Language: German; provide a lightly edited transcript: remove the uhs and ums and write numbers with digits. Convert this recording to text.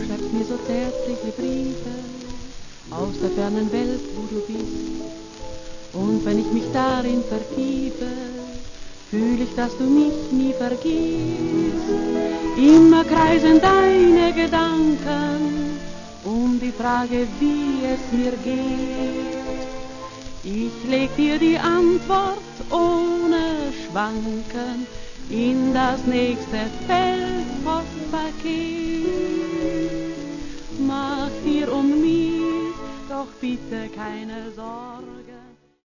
schreibst mir so zärtliche Briefe aus der fernen Welt, wo du bist. Und wenn ich mich darin vertiefe, fühl ich, dass du mich nie vergisst. Immer kreisen deine Gedanken um die Frage, wie es mir geht. Ich leg dir die Antwort ohne Schwanken in das nächste Feldpostpaket. Mach dir um mich doch bitte keine Sorgen.